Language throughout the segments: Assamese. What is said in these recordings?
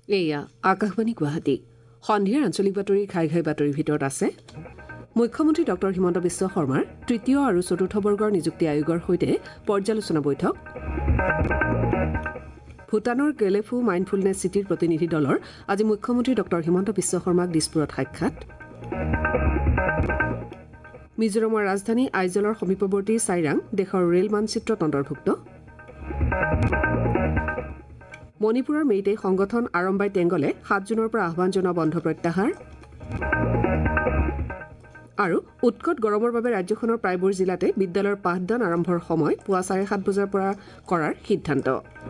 এয়া আকাশবাণী গুৱাহাটী সন্ধিয়াৰ আঞ্চলিক বাতৰি ঘাই ঘাই বাতৰিৰ ভিতৰত আছে মুখ্যমন্ত্ৰী ডক্টৰ হিমন্ত বিশ্ব শৰ্মাৰ তৃতীয় আৰু চতুৰ্থ বৰ্গৰ নিযুক্তি আয়োগৰ সৈতে পৰ্যালোচনা বৈঠক ভূটানৰ গেলেফু মাইণ্ডফুলনেছ চিটিৰ প্ৰতিনিধি দলৰ আজি মুখ্যমন্ত্ৰী ডক্টৰ হিমন্ত বিশ্ব শৰ্মাক দিছপুৰত সাক্ষাৎ মিজোৰামৰ ৰাজধানী আইজলৰ সমীপৱৰ্তী চাইৰাং দেশৰ ৰেল মানচিত্ৰত অন্তৰ্ভুক্ত মণিপুৰৰ মেইটেই সংগঠন আৰম্বাই টেংগলে ৭ জুনৰ পৰা আহ্বান জনোৱা বন্ধ প্ৰত্যাহাৰ আৰু উৎকট গৰমৰ বাবে ৰাজ্যখনৰ প্ৰায়বোৰ জিলাতে বিদ্যালয়ৰ পাঠদান আৰম্ভৰ সময় পুৱা ৭:৩০ বজাৰ পৰা কৰাৰ সিদ্ধান্ত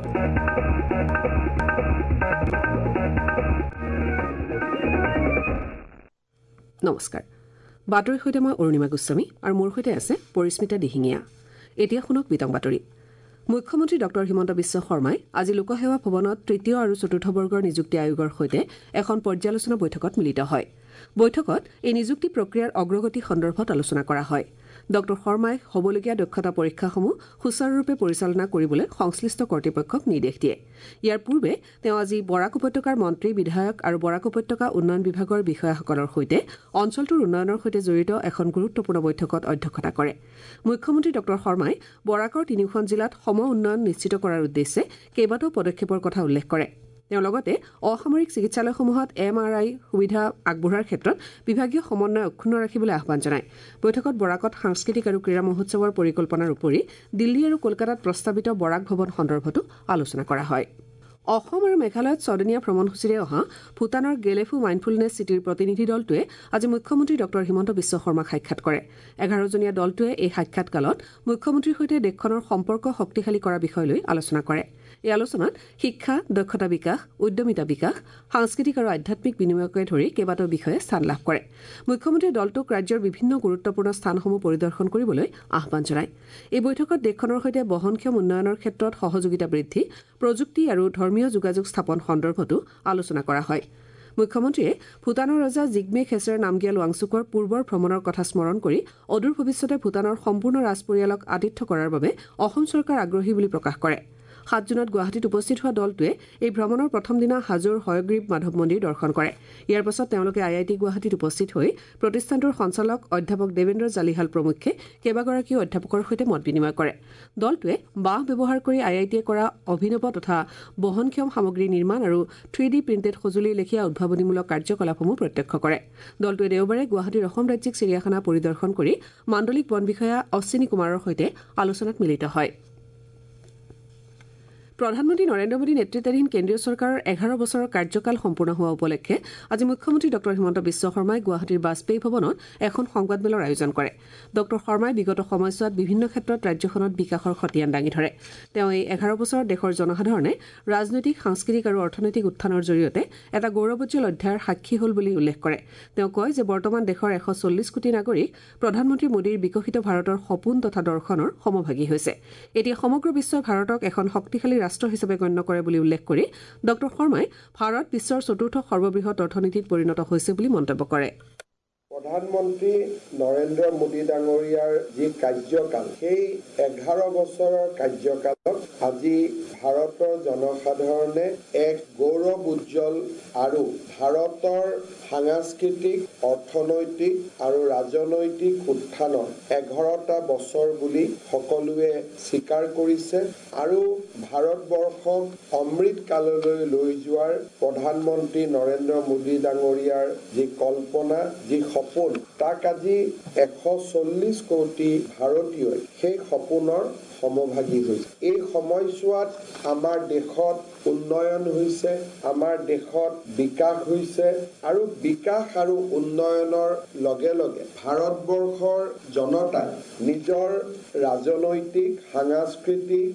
নমস্কাৰ বাতৰিৰ সৈতে মই অৰুণিমা গোস্বামী আৰু মোৰ সৈতে আছে পৰিস্মিতা দিহিঙীয়া এতিয়া শুনক বিতং বাতৰি মুখ্যমন্ত্ৰী ডক্টৰ হিমন্ত বিশ্ব শৰ্মাই আজি লোকসেৱা ভৱনত তৃতীয় আৰু চতুৰ্থ বৰ্গৰ নিযুক্তি আয়োগৰ সৈতে এখন পৰ্যালোচনা বৈঠকত মিলিত হয় বৈঠকত এই নিযুক্তি প্ৰক্ৰিয়াৰ অগ্ৰগতি সন্দৰ্ভত আলোচনা কৰা হয় ডক্টৰ শৰ্মাই হ'বলগীয়া দক্ষতা পৰীক্ষাসমূহ সুচাৰুৰূপে পৰিচালনা কৰিবলৈ সংশ্লিষ্ট কৰ্তৃপক্ষক নিৰ্দেশ দিয়ে ইয়াৰ পূৰ্বে তেওঁ আজি বৰাক উপত্যকাৰ মন্ত্ৰী বিধায়ক আৰু বৰাক উপত্যকা উন্নয়ন বিভাগৰ বিষয়াসকলৰ সৈতে অঞ্চলটোৰ উন্নয়নৰ সৈতে জড়িত এখন গুৰুত্বপূৰ্ণ বৈঠকত অধ্যক্ষতা কৰে মুখ্যমন্ত্ৰী ডক্টৰ শৰ্মাই বৰাকৰ তিনিখন জিলাত সম উন্নয়ন নিশ্চিত কৰাৰ উদ্দেশ্যে কেইবাটাও পদক্ষেপৰ কথা উল্লেখ কৰে তেওঁ লগতে অসামৰিক চিকিৎসালয়সমূহত MRI সুবিধা আগবঢ়োৱাৰ ক্ষেত্ৰত বিভাগীয় সমন্বয় অক্ষুণ্ণ ৰাখিবলৈ আহ্বান জনায় বৈঠকত বৰাকত সাংস্কৃতিক আৰু ক্ৰীড়া মহোৎসৱৰ পৰিকল্পনাৰ উপৰি দিল্লী আৰু কলকাতাত প্ৰস্তাৱিত বৰাক ভৱন সন্দৰ্ভতো আলোচনা কৰা হয় অসম আৰু মেঘালয়ত ছদিনীয়া ভ্ৰমণসূচীৰে অহা ভূটানৰ গেলেফু মাইণ্ডফুলনেছ চিটিৰ প্ৰতিনিধি দলটোৱে আজি মুখ্যমন্ত্ৰী ডক্টৰ হিমন্ত বিশ্ব শৰ্মাক সাক্ষাৎ কৰে 11জনীয়া দলটোৱে এই সাক্ষাৎকালত মুখ্যমন্ত্ৰীৰ সৈতে দেশখনৰ সম্পৰ্ক শক্তিশালী কৰাৰ বিষয় লৈ আলোচনা কৰে এই আলোচনাত শিক্ষা দক্ষতা বিকাশ উদ্যমিতা বিকাশ সাংস্কৃতিক আৰু আধ্যাত্মিক বিনিময়কে ধৰি কেইবাটাও বিষয়ে স্থান লাভ কৰে মুখ্যমন্ত্ৰীয়ে দলটোক ৰাজ্যৰ বিভিন্ন গুৰুত্বপূৰ্ণ স্থানসমূহ পৰিদৰ্শন কৰিবলৈ আহ্বান জনায় এই বৈঠকত দেশখনৰ সৈতে বহনক্ষম উন্নয়নৰ ক্ষেত্ৰত সহযোগিতা বৃদ্ধি প্ৰযুক্তি আৰু ধৰ্মীয় যোগাযোগ স্থাপন সন্দৰ্ভতো আলোচনা কৰা হয় মুখ্যমন্ত্ৰীয়ে ভূটানৰ ৰজা জিগমে খেছৰ নামগিয়াল ৱাংচুকৰ পূৰ্বৰ ভ্ৰমণৰ কথা স্মৰণ কৰি অদূৰ ভৱিষ্যতে ভূটানৰ সম্পূৰ্ণ ৰাজ পৰিয়ালক আতিথ্য কৰাৰ বাবে অসম চৰকাৰ আগ্ৰহী বুলি প্ৰকাশ কৰে ৭ জুনত গুৱাহাটীত উপস্থিত হোৱা দলটোৱে এই ভ্ৰমণৰ প্ৰথম দিনা হাজোৰ হয়গ্ৰীব মাধৱ মন্দিৰ দৰ্শন কৰে ইয়াৰ পাছত তেওঁলোকে IIT গুৱাহাটীত উপস্থিত হৈ প্ৰতিষ্ঠানটোৰ সঞ্চালক অধ্যাপক দেৱেন্দ্ৰ জালিহাল প্ৰমুখ্যে কেইবাগৰাকীও অধ্যাপকৰ সৈতে মত বিনিময় কৰে দলটোৱে বাঁহ ব্যৱহাৰ কৰি IITয়ে কৰা অভিনৱ তথা বহনক্ষম সামগ্ৰী নিৰ্মাণ আৰু 3D প্ৰিণ্টেড সঁজুলিৰ লেখীয়া উদ্ভাৱনীমূলক কাৰ্যকলাপসমূহ প্ৰত্যক্ষ কৰে দলটোৱে দেওবাৰে গুৱাহাটীৰ অসম ৰাজ্যিক চিৰিয়াখানা পৰিদৰ্শন কৰি মাণ্ডলিক বন বিষয়া অশ্বিনী কুমাৰৰ সৈতে আলোচনাত মিলিত হয় প্ৰধানমন্ত্ৰী নৰেন্দ্ৰ মোদী নেতৃত্বাধীন কেন্দ্ৰীয় চৰকাৰৰ 11 বছৰৰ কাৰ্যকাল সম্পূৰ্ণ হোৱা উপলক্ষে আজি মুখ্যমন্ত্ৰী ডক্টৰ হিমন্ত বিশ্ব শৰ্মাই গুৱাহাটীৰ বাজপেয়ী ভৱনত এখন সংবাদমেলৰ আয়োজন কৰে ডক্টৰ শৰ্মাই বিগত সময়ছোৱাত বিভিন্ন ক্ষেত্ৰত ৰাজ্যখনত বিকাশৰ খতিয়ান দাঙি ধৰে তেওঁ এই 11 বছৰত দেশৰ জনসাধাৰণে ৰাজনৈতিক সাংস্কৃতিক আৰু অৰ্থনৈতিক উত্থানৰ জৰিয়তে এটা গৌৰৱোজ্জ্বল অধ্যায়ৰ সাক্ষী হ'ল বুলি উল্লেখ কৰে তেওঁ কয় যে বৰ্তমান দেশৰ 140 কোটি নাগৰিক প্ৰধানমন্ত্ৰী মোদীৰ বিকশিত ভাৰতৰ সপোন তথা দৰ্শনৰ সমভাগী হৈছে এতিয়া সমগ্ৰ বিশ্বই ভাৰতক এখন শক্তিশালী ৰাষ্ট্ৰ হিচাপে গণ্য কৰে বুলি উল্লেখ কৰি ডক্টৰ শৰ্মাই ভাৰত বিশ্বৰ চতুৰ্থ সৰ্ববৃহৎ অৰ্থনীতিত পৰিণত হৈছে বুলি মন্তব্য কৰে প্ৰধানমন্ত্ৰী নৰেন্দ্ৰ মোদী ডাঙৰীয়াৰ যি কাৰ্যকাল সেই 11 বছৰৰ কাৰ্যকালত আজি ভাৰতৰ জনসাধাৰণে এক গৌৰৱ উজ্জ্বল আৰু ভাৰতৰ সাংস্কৃতিক অৰ্থনৈতিক আৰু ৰাজনৈতিক উত্থানৰ 11টা বছৰ বুলি সকলোৱে স্বীকাৰ কৰিছে আৰু ভাৰতবৰ্ষক অমৃত কাললৈ লৈ যোৱাৰ প্ৰধানমন্ত্ৰী নৰেন্দ্ৰ মোদী ডাঙৰীয়াৰ যি কল্পনা যি সপোন তাক আজি 140 কোটি ভাৰতীয়ই সেই সপোনৰ সমভাগী হৈছে এই সময়ছোৱাত আমাৰ দেশত উন্নয়ন হৈছে আমাৰ দেশত বিকাশ হৈছে আৰু বিকাশ আৰু উন্নয়নৰ লগে লগে ভাৰতবৰ্ষৰ জনতাই নিজৰ ৰাজনৈতিক সাংস্কৃতিক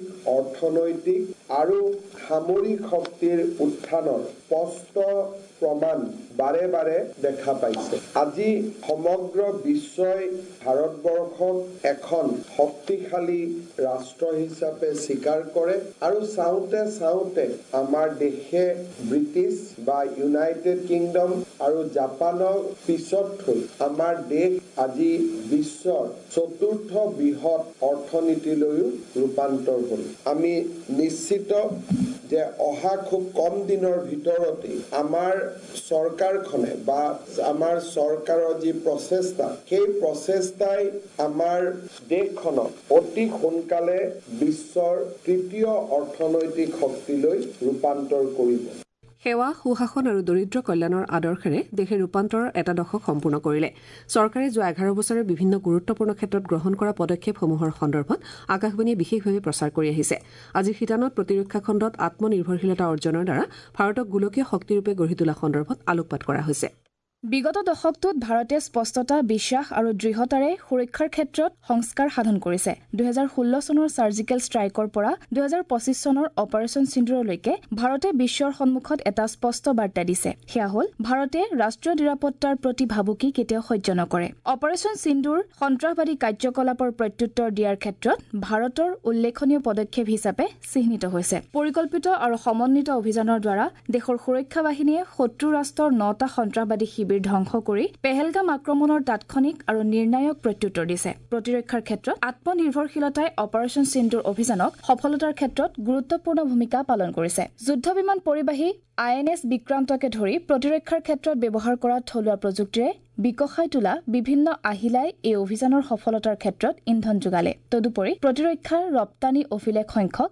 অৰ্থনৈতিক আৰু সামৰিক শক্তিৰ উত্থানৰ স্পষ্ট প্ৰমাণ বাৰে বাৰে দেখা পাইছে। আজি সমগ্ৰ বিশ্বই ভাৰতবৰ্ষক এখন শক্তিশালী ৰাষ্ট্ৰ হিচাপে স্বীকাৰ কৰে আৰু চাওঁতে আমাৰ দেশে ব্ৰিটিছ বা ইউনাইটেড কিংডম আৰু জাপানৰ পিছত থৈ আমাৰ দেশ আজি বিশ্বৰ চতুৰ্থ বৃহৎ অৰ্থনীতিলৈও ৰূপান্তৰ হ'ল। আমি নিশ্চিত যে অহা খুব কম দিনৰ ভিতৰতে আমাৰ চৰকাৰখনে বা আমাৰ চৰকাৰৰ যি প্ৰচেষ্টা, সেই প্ৰচেষ্টাই আমাৰ দেশখনক অতি সোনকালে বিশ্বৰ তৃতীয় অৰ্থনৈতিক শক্তিলৈ ৰূপান্তৰ কৰিব। সেৱা, সুশাসন আৰু দৰিদ্ৰ কল্যাণৰ আদৰ্শেৰে দেশে ৰূপান্তৰৰ এটা দশক সম্পূৰ্ণ কৰিলে। চৰকাৰে যোৱা 11 বছৰে বিভিন্ন গুৰুত্বপূৰ্ণ ক্ষেত্ৰত গ্ৰহণ কৰা পদক্ষেপসমূহৰ সন্দৰ্ভত আকাশবাণীয়ে বিশেষভাৱে প্ৰচাৰ কৰি আহিছে। আজিৰ শিতানত প্ৰতিৰক্ষা খণ্ডত আত্মনিৰ্ভৰশীলতা অৰ্জনৰ দ্বাৰা ভাৰতক গোলকীয় শক্তিৰূপে গঢ়ি তোলা সন্দৰ্ভত আলোকপাত কৰা হৈছে। বিগত দশকটোত ভাৰতে স্পষ্টতা, বিশ্বাস আৰু দৃঢ়তাৰে সুৰক্ষাৰ ক্ষেত্ৰত সংস্কাৰ সাধন কৰিছে। 2016 চনৰ ছাৰ্জিকেল ষ্ট্ৰাইকৰ পৰা 2025 চনৰ অপাৰেচন সিন্দুৰলৈকে ভাৰতে বিশ্বৰ সন্মুখত এটা স্পষ্ট বাৰ্তা দিছে। সেয়া হ'ল ভাৰতে ৰাষ্ট্ৰীয় নিৰাপত্তাৰ প্ৰতি ভাবুকি কেতিয়াও সহ্য নকৰে। অপাৰেচন সিন্দুৰ সন্ত্ৰাসবাদী কাৰ্যকলাপৰ প্ৰত্যুত্তৰ দিয়াৰ ক্ষেত্ৰত ভাৰতৰ উল্লেখনীয় পদক্ষেপ হিচাপে চিহ্নিত হৈছে। পৰিকল্পিত আৰু সমন্বিত অভিযানৰ দ্বাৰা দেশৰ সুৰক্ষা বাহিনীয়ে শত্ৰু ৰাষ্ট্ৰৰ 9টা সন্ত্ৰাসবাদী ধ্বংস কৰি পেহেলগাম আক্ৰমণৰ তাৎক্ষণিক আৰু নিৰ্ণায়ক প্ৰত্যুত্তৰ দিছে। প্ৰতিৰক্ষাৰ ক্ষেত্ৰত আত্মনিৰ্ভৰশীলতাই অপাৰেচন সিন্দুৰ অভিযানক সফলতাৰ ক্ষেত্ৰত গুৰুত্বপূৰ্ণ ভূমিকা পালন কৰিছে। যুদ্ধ বিমান পৰিবাহী INS বিক্ৰান্তকে ধৰি প্ৰতিৰক্ষাৰ ক্ষেত্ৰত ব্যৱহাৰ কৰা থলুৱা প্ৰযুক্তিৰে বিকশাই তোলা বিভিন্ন আহিলাই এই অভিযানৰ সফলতাৰ ক্ষেত্ৰত ইন্ধন যোগালে। তদুপৰি প্ৰতিৰক্ষাৰ ৰপ্তানি অভিলেখ সংখ্যক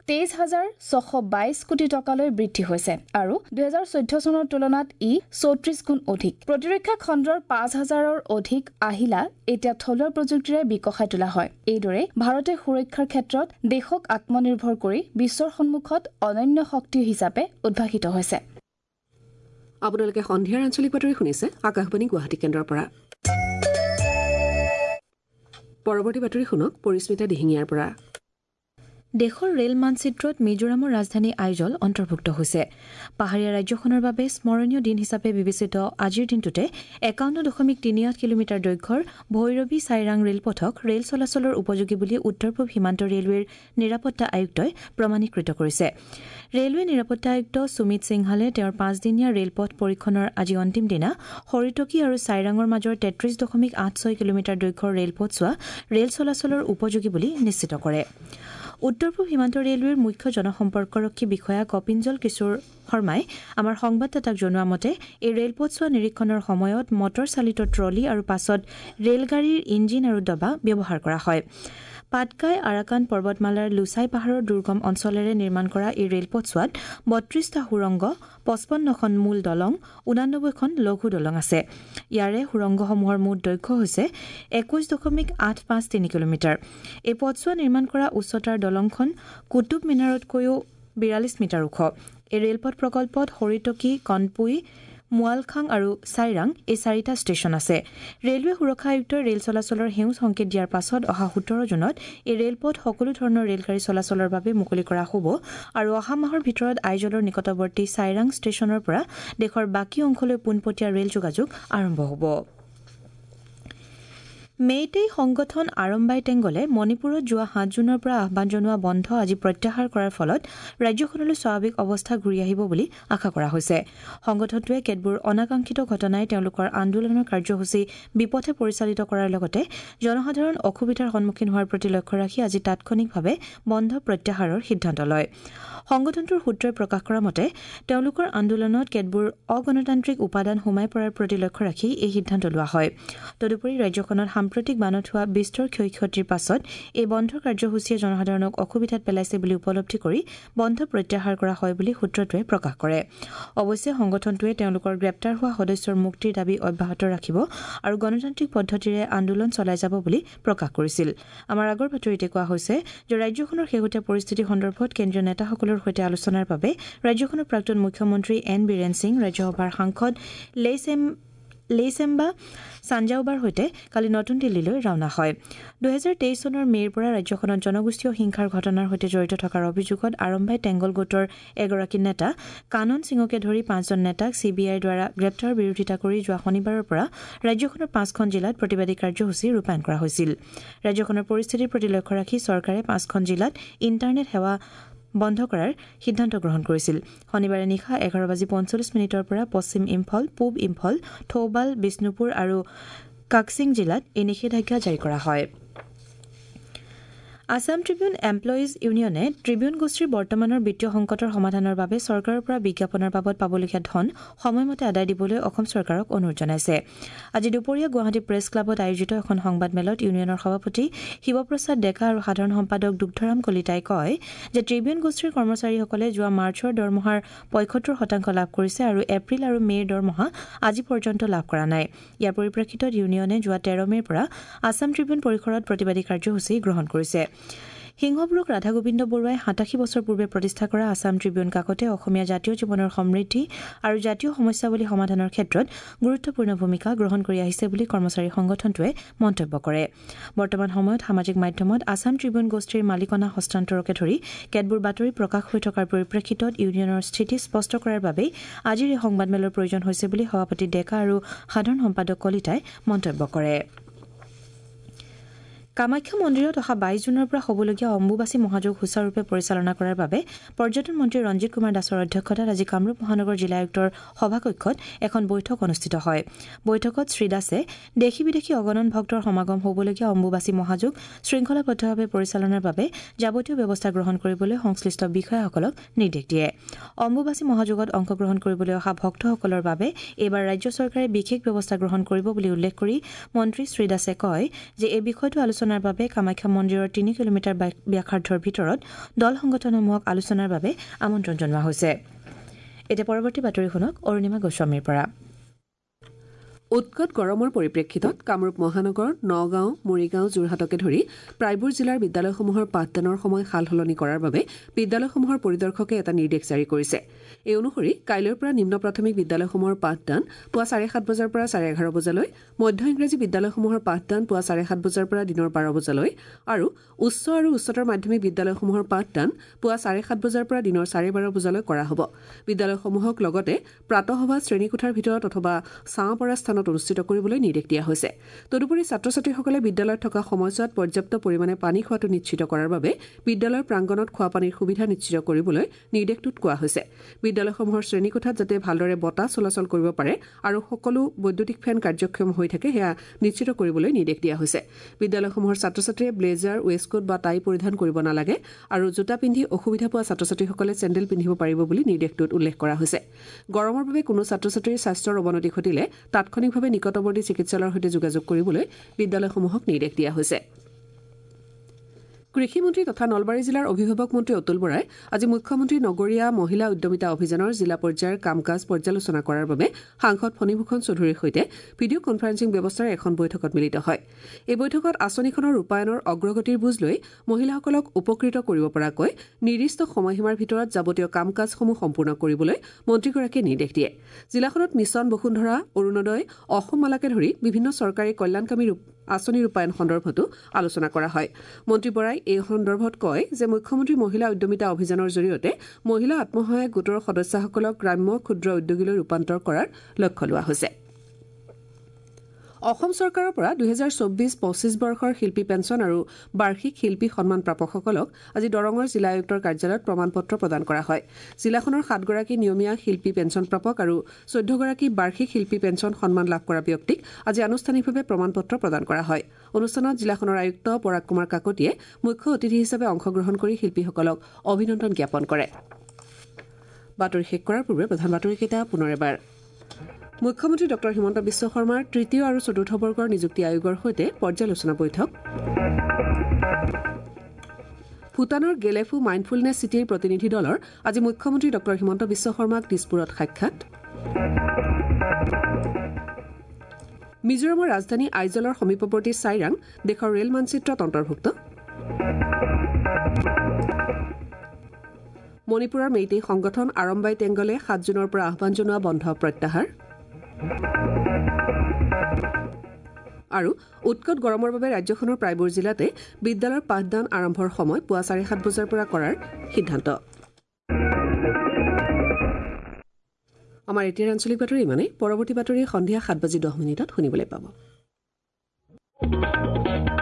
23,622 কোটি টকালৈ বৃদ্ধি হৈছে আৰু 2014 চনৰ তুলনাত ই 34 গুণ অধিক। প্ৰতিৰক্ষা খণ্ডৰ 5,000ৰ অধিক আহিলা এতিয়া থলুৱা প্ৰযুক্তিৰে বিকশাই তোলা হয়। এইদৰে ভাৰতে সুৰক্ষাৰ ক্ষেত্ৰত দেশক আত্মনিৰ্ভৰ কৰি বিশ্বৰ সন্মুখত অনন্য শক্তি হিচাপে উদ্ভাসিত হৈছে। আপোনালোকে সন্ধিয়াৰ আঞ্চলিক বাতৰি শুনিছে আকাশবাণী গুৱাহাটী কেন্দ্ৰৰ পৰা। পৰৱৰ্তী বাতৰি শুনক পৰিস্মিতা দিহিঙীয়াৰ পৰা। দেশৰ ৰেল মানচিত্ৰত মিজোৰামৰ ৰাজধানী আইজল অন্তৰ্ভুক্ত হৈছে। পাহাৰীয়া ৰাজ্যখনৰ বাবে স্মৰণীয় দিন হিচাপে বিবেচিত আজিৰ দিনটোতে 51.38 কিলোমিটাৰ দৈৰ্ঘ্যৰ ভৈৰৱী চাইৰাং ৰেলপথক ৰেল চলাচলৰ উপযোগী বুলি উত্তৰ পূব সীমান্ত ৰেলৱেৰ নিৰাপত্তা আয়ুক্তই প্ৰমাণীকৃত কৰিছে। ৰেলৱে নিৰাপত্তা আয়ুক্ত সুমিত সিংহালে তেওঁৰ 5-দিনীয়া ৰেলপথ পৰীক্ষণৰ আজি অন্তিম দিনা হৰিটকী আৰু চাইৰাঙৰ মাজৰ 33.86 কিলোমিটাৰ দৈৰ্ঘ্যৰ ৰেলপথছোৱা ৰেল চলাচলৰ উপযোগী বুলি নিশ্চিত কৰে। উত্তৰ পূব সীমান্ত ৰেলৱেৰ মুখ্য জনসম্পৰ্কৰক্ষী বিষয়া কপিঞ্জল কিশোৰ শৰ্মাই আমাৰ সংবাদদাতাক জনোৱা মতে এই ৰেলপথছোৱা নিৰীক্ষণৰ সময়ত মটৰ চালিত ট্ৰলি আৰু পাছত ৰেলগাড়ীৰ ইঞ্জিন আৰু ডবা ব্যৱহাৰ কৰা হয়। পাটকাই আৰাকান পৰ্বতমালাৰ লুচাই পাহাৰৰ দুৰ্গম অঞ্চলেৰে নিৰ্মাণ কৰা এই ৰেলপথছোৱাত 32টা সুৰংগ, 55খন মূল দলং, 89খন লঘু দলং আছে। ইয়াৰে সুৰংগসমূহৰ মুঠ দৈৰ্ঘ্য হৈছে 21.853 কিলোমিটাৰ। এই পথছোৱা নিৰ্মাণ কৰা উচ্চতাৰ দলংখন কুতুব মিনাৰতকৈও 42 মিটাৰ ওখ। এই ৰেলপথ প্ৰকল্পত হৰিটকী, কণপুই, মুৱালখাং আৰু চাইৰাং এই 4টা ষ্টেচন আছে। ৰেলৱে সুৰক্ষা আয়ুক্তই ৰেল চলাচলৰ সেউজ সংকেত দিয়াৰ পাছত অহা 17 জুনত এই ৰেলপথ সকলো ধৰণৰ ৰেলগাড়ী চলাচলৰ বাবে মুকলি কৰা হ'ব আৰু অহা মাহৰ ভিতৰত আইজলৰ নিকটৱৰ্তী চাইৰাং ষ্টেচনৰ পৰা দেশৰ বাকী অংশলৈ পোনপটীয়া ৰেল যোগাযোগ আৰম্ভ হ'ব। মেইটেই সংগঠন আৰম্বাই টেংগলে মণিপুৰত যোৱা 7 জুনৰ পৰা আহ্বান জনোৱা বন্ধ আজি প্ৰত্যাহাৰ কৰাৰ ফলত ৰাজ্যখনলৈ স্বাভাৱিক অৱস্থা ঘূৰি আহিব বুলি আশা কৰা হৈছে। সংগঠনটোৱে কেতবোৰ অনাকাংক্ষিত ঘটনাই তেওঁলোকৰ আন্দোলনৰ কাৰ্যসূচী বিপথে পৰিচালিত কৰাৰ লগতে জনসাধাৰণ অসুবিধাৰ সন্মুখীন হোৱাৰ প্ৰতি লক্ষ্য ৰাখি আজি তাৎক্ষণিকভাৱে বন্ধ প্ৰত্যাহাৰৰ সিদ্ধান্ত লয়। সংগঠনটোৰ সূত্ৰই প্ৰকাশ কৰা মতে তেওঁলোকৰ আন্দোলনত কেতবোৰ অগণতান্ত্ৰিক উপাদান সোমাই পৰাৰ প্ৰতি লক্ষ্য ৰাখি এই সিদ্ধান্ত লোৱা হয়। তদুপৰি ৰাজ্যখনত সাম্প্ৰতিক বানত হোৱা বিস্তৰ ক্ষয়ক্ষতিৰ পাছত এই বন্ধ কাৰ্যসূচীয়ে জনসাধাৰণক অসুবিধাত পেলাইছে বুলি উপলব্ধি কৰি বন্ধ প্ৰত্যাহাৰ কৰা হয় বুলি সূত্ৰটোৱে প্ৰকাশ কৰে। অৱশ্যে সংগঠনটোৱে তেওঁলোকৰ গ্ৰেপ্তাৰ হোৱা সদস্যৰ মুক্তিৰ দাবী অব্যাহত ৰাখিব আৰু গণতান্ত্ৰিক পদ্ধতিৰে আন্দোলন চলাই যাব বুলি প্ৰকাশ কৰিছিল। আমাৰ আগৰ বাতৰিতে কোৱা হৈছে যে ৰাজ্যখনৰ শেহতীয়া পৰিস্থিতি সন্দৰ্ভত কেন্দ্ৰীয় নেতাসকলৰ সৈতে আলোচনাৰ বাবে ৰাজ্যখনৰ প্ৰাক্তন মুখ্যমন্ত্ৰী এন বীৰেন সিং, ৰাজ্যসভাৰ সাংসদ লেইচেম্বা চাঞ্জাওবাৰ সৈতে কালি নতুন দিল্লীলৈ ৰাওনা হয় 2023 চনৰ মেৰ পৰা ৰাজ্যখনত জনগোষ্ঠীয় হিংসাৰ ঘটনাৰ সৈতে জড়িত থকাৰ অভিযোগত আৰম্ভাই টেংগল গোটৰ এগৰাকী নেতা কানন সিঙকে ধৰি 5জন নেতাক চিবিআইৰ দ্বাৰা গ্ৰেপ্তাৰ বিৰোধিতা কৰি যোৱা শনিবাৰৰ পৰা ৰাজ্যখনৰ 5খন জিলাত প্ৰতিবাদী কাৰ্যসূচী ৰূপায়ণ কৰা হৈছিল ৰাজ্যখনৰ পৰিস্থিতিৰ প্ৰতি লক্ষ্য ৰাখি চৰকাৰে 5খন জিলাত ইণ্টাৰনেট সেৱা বন্ধ কৰাৰ সিদ্ধান্ত গ্ৰহণ কৰিছিল শনিবাৰে নিশা 11:45 পৰা পশ্চিম ইম্ফল পূব ইম্ফল থৌবাল বিষ্ণুপুৰ আৰু কাকসিং জিলাত এই নিষেধাজ্ঞা জাৰি কৰা হয় আসাম ট্ৰিবিউন এমপ্লয়িজ ইউনিয়নে ট্ৰিবিউন গোষ্ঠীৰ বৰ্তমানৰ বিত্তীয় সংকটৰ সমাধানৰ বাবে চৰকাৰৰ পৰা বিজ্ঞাপনৰ বাবদ পাবলগীয়া ধন সময়মতে আদায় দিবলৈ অসম চৰকাৰক অনুৰোধ জনাইছে আজি দুপৰীয়া গুৱাহাটী প্ৰেছ ক্লাবত আয়োজিত এখন সংবাদমেলত ইউনিয়নৰ সভাপতি শিৱপ্ৰসাদ ডেকা আৰু সাধাৰণ সম্পাদক দুগ্ধৰাম কলিতাই কয় যে ট্ৰিবিউন গোষ্ঠীৰ কৰ্মচাৰীসকলে যোৱা মাৰ্চৰ দৰমহাৰ 75% লাভ কৰিছে আৰু এপ্ৰিল আৰু মেৰ দৰমহা আজি পৰ্যন্ত লাভ কৰা নাই ইয়াৰ পৰিপ্ৰেক্ষিতত ইউনিয়নে যোৱা 13 মেৰ পৰা আসাম ট্ৰিবিউন পৰিসৰত প্ৰতিবাদী কাৰ্যসূচী গ্ৰহণ কৰিছে সিংহপুৰুষ ৰাধা গোবিন্দ বৰুৱাই 87 বছৰ পূৰ্বে প্ৰতিষ্ঠা কৰা আসাম ট্ৰিবিউন কাকতে অসমীয়া জাতীয় জীৱনৰ সমৃদ্ধি আৰু জাতীয় সমস্যাৱলী সমাধানৰ ক্ষেত্ৰত গুৰুত্বপূৰ্ণ ভূমিকা গ্ৰহণ কৰি আহিছে বুলি কৰ্মচাৰী সংগঠনটোৱে মন্তব্য কৰে বৰ্তমান সময়ত সামাজিক মাধ্যমত আসাম ট্ৰিবিউন গোষ্ঠীৰ মালিকনা হস্তান্তৰকে ধৰি কেতবোৰ বাতৰি প্ৰকাশ হৈ থকাৰ পৰিপ্ৰেক্ষিতত ইউনিয়নৰ স্থিতি স্পষ্ট কৰাৰ বাবে আজিৰ এই সংবাদমেলৰ প্ৰয়োজন হৈছে বুলি সভাপতি ডেকা আৰু সাধাৰণ সম্পাদক কলিতাই মন্তব্য কৰে কামাখ্যা মন্দিৰত অহা 22 জুনৰ পৰা হ'বলগীয়া অম্বুবাচী মহাযোগ সুচাৰুৰূপে পৰিচালনা কৰাৰ বাবে পৰ্যটন মন্ত্ৰী ৰঞ্জিত কুমাৰ দাসৰ অধ্যক্ষতাত আজি কামৰূপ মহানগৰ জিলা আয়ুক্তৰ সভাকক্ষত এখন বৈঠক অনুষ্ঠিত হয় বৈঠকত শ্ৰী দাসে দেশী বিদেশী অগণন ভক্তৰ সমাগম হ'বলগীয়া অম্বুবাচী মহাযোগ শৃংখলাবদ্ধভাৱে পৰিচালনাৰ বাবে যাৱতীয় ব্যৱস্থা গ্ৰহণ কৰিবলৈ সংশ্লিষ্ট বিষয়াসকলক নিৰ্দেশ দিয়ে অম্বুবাচী মহাযোগত অংশগ্ৰহণ কৰিবলৈ অহা ভক্তসকলৰ বাবে এইবাৰ ৰাজ্য চৰকাৰে বিশেষ ব্যৱস্থা গ্ৰহণ কৰিব বুলি উল্লেখ কৰি মন্ত্ৰী শ্ৰী দাসে কয় যে এই বিষয়টো আলোচনাৰ বাবে কামাখ্যা মন্দিৰৰ 3 কিলোমিটাৰ ব্যাসাৰ্ধৰ ভিতৰত দল সংগঠনসমূহক আলোচনাৰ বাবে আমন্ত্ৰণ জনোৱা হৈছে এতিয়া পৰৱৰ্তী বাতৰি শুনক অৰুণিমা গোস্বামীৰ পৰা উৎকট গৰমৰ পৰিপ্ৰেক্ষিতত কামৰূপ মহানগৰ নগাঁও মৰিগাঁও যোৰহাটকে ধৰি প্ৰায়বোৰ জিলাৰ বিদ্যালয়সমূহৰ পাঠদানৰ সময় সালসলনি কৰাৰ বাবে বিদ্যালয়সমূহৰ পৰিদৰ্শকে এটা নিৰ্দেশ জাৰি কৰিছে এই অনুসৰি কাইলৈৰ পৰা নিম্ন প্ৰাথমিক বিদ্যালয়সমূহৰ পাঠদান পুৱা 7:30 বজাৰ পৰা 11:30 বজালৈ মধ্য ইংৰাজী বিদ্যালয়সমূহৰ পাঠদান পুৱা 7:30 বজাৰ পৰা দিনৰ 12 বজালৈ আৰু উচ্চ আৰু উচ্চতৰ মাধ্যমিক বিদ্যালয়সমূহৰ পাঠদান পুৱা 7:30 বজাৰ পৰা দিনৰ 12:30 বজালৈ কৰা হ'ব বিদ্যালয়সমূহক লগতে প্ৰাতঃসভা শ্ৰেণীকোঠাৰ ভিতৰত অথবা ছাঁ পৰা স্থানত অনুষ্ঠিত কৰিবলৈ নিৰ্দেশ দিয়া হৈছে তদুপৰি ছাত্ৰ-ছাত্ৰীসকলে বিদ্যালয়ত থকা সময়ছোৱাত পৰ্যাপ্ত পৰিমাণে পানী খোৱাটো নিশ্চিত কৰাৰ বাবে বিদ্যালয়ৰ প্ৰাংগণত খোৱা পানীৰ সুবিধা নিশ্চিত কৰিবলৈ নিৰ্দেশটোত কোৱা হৈছে বিদ্যালয়সমূহৰ শ্ৰেণীকোঠাত যাতে ভালদৰে বতাহ চলাচল কৰিব পাৰে আৰু সকলো বৈদ্যুতিক ফেন কাৰ্যক্ষম হৈ থাকে সেয়া নিশ্চিত কৰিবলৈ নিৰ্দেশ দিয়া হৈছে বিদ্যালয়সমূহৰ ছাত্ৰ-ছাত্ৰীয়ে ব্লেজাৰ ৱেষ্টকোট বা টাই পৰিধান কৰিব নালাগে আৰু জোতা পিন্ধি অসুবিধা পোৱা ছাত্ৰ-ছাত্ৰীসকলে চেণ্ডেল পিন্ধিব পাৰিব বুলি নিৰ্দেশটোত উল্লেখ কৰা হৈছে গৰমৰ বাবে কোনো ছাত্ৰ-ছাত্ৰীৰ স্বাস্থ্যৰ অৱনতি ঘটিলে তাৎক্ষণিকভাৱে নিকটৱৰ্তী চিকিৎসালয়ৰ সৈতে যোগাযোগ কৰিবলৈ বিদ্যালয়সমূহক নিৰ্দেশ দিয়া হৈছে কৃষিমন্ত্ৰী তথা নলবাৰী জিলাৰ অভিভাৱক মন্ত্ৰী অতুল বৰাই আজি মুখ্যমন্ত্ৰী নগৰীয়া মহিলা উদ্যমিতা অভিযানৰ জিলা পৰ্যায়ৰ কাম-কাজ পৰ্যালোচনা কৰাৰ বাবে সাংসদ ফণীভূষণ চৌধুৰীৰ সৈতে ভিডিঅ' কনফাৰেন্সিং ব্যৱস্থাৰে এখন বৈঠকত মিলিত হয় এই বৈঠকত আঁচনিখনৰ ৰূপায়ণৰ অগ্ৰগতিৰ বুজ লৈ মহিলাসকলক উপকৃত কৰিব পৰাকৈ নিৰ্দিষ্ট সময়সীমাৰ ভিতৰত যাৱতীয় কাম-কাজসমূহ সম্পূৰ্ণ কৰিবলৈ মন্ত্ৰীগৰাকীয়ে নিৰ্দেশ দিয়ে জিলাখনত মিছন বসুন্ধৰা অৰুণোদয় অসমমালাকে ধৰি বিভিন্ন চৰকাৰী কল্যাণকামী আঁচনি ৰূপায়ণ সন্দৰ্ভতো আলোচনা কৰা হয় মন্ত্ৰী বৰাই এই সন্দৰ্ভত কয় যে মুখ্যমন্ত্ৰী মহিলা উদ্যমিতা অভিযানৰ জৰিয়তে মহিলা আত্মসহায়ক গোটৰ সদস্যসকলক গ্ৰাম্য ক্ষুদ্ৰ উদ্যোগীলৈ ৰূপান্তৰ কৰাৰ লক্ষ্য লোৱা হৈছে অসম চৰকাৰৰ পৰা 2024-25 বৰ্ষৰ শিল্পী পেঞ্চন আৰু বাৰ্ষিক শিল্পী সন্মান প্ৰাপকসকলক আজি দৰঙৰ জিলা আয়ুক্তৰ কাৰ্যালয়ত প্ৰমাণপত্ৰ প্ৰদান কৰা হয় জিলাখনৰ 7 গৰাকী নিয়মীয়া শিল্পী পেঞ্চন প্ৰাপক আৰু 14 গৰাকী বাৰ্ষিক শিল্পী পেঞ্চন সন্মান লাভ কৰা ব্যক্তিক আজি আনুষ্ঠানিকভাৱে প্ৰমাণপত্ৰ প্ৰদান কৰা হয় অনুষ্ঠানত জিলাখনৰ আয়ুক্ত পৰাগ কুমাৰ কাকতিয়ে মুখ্য অতিথি হিচাপে অংশগ্ৰহণ কৰি শিল্পীসকলক অভিনন্দন জ্ঞাপন কৰে বাতৰি শেষ কৰাৰ পূৰ্বে প্ৰধান বাতৰিকেইটা পুনৰ এবাৰ মুখ্যমন্ত্ৰী ডক্টৰ হিমন্ত বিশ্ব শৰ্মাৰ তৃতীয় আৰু চতুৰ্থ বৰ্গৰ নিযুক্তি আয়োগৰ সৈতে পৰ্যালোচনা বৈঠক ভূটানৰ গেলেফু মাইণ্ডফুলনেছ চিটিৰ প্ৰতিনিধি দলৰ আজি মুখ্যমন্ত্ৰী ডক্টৰ হিমন্ত বিশ্ব শৰ্মাক দিছপুৰত সাক্ষাৎ মিজোৰামৰ ৰাজধানী আইজলৰ সমীপৱৰ্তী চাইৰাং দেশৰ ৰেল মানচিত্ৰত অন্তৰ্ভুক্ত মণিপুৰৰ মেইটেই সংগঠন আৰম্বাই টেংগলে 7 জুনৰ পৰা আহ্বান জনোৱা বন্ধ প্ৰত্যাহাৰ আৰু উৎকট গৰমৰ বাবে ৰাজ্যখনৰ প্ৰায়বোৰ জিলাতে বিদ্যালয়ৰ পাঠদান আৰম্ভৰ সময় পুৱা 7:30 বজাৰ পৰা কৰাৰ সিদ্ধান্ত। আমাৰ এতিয়াৰ আঞ্চলিক বাতৰি ইমানে। পৰৱৰ্তী বাতৰি সন্ধিয়া 7:10 শুনিবলৈ পাব।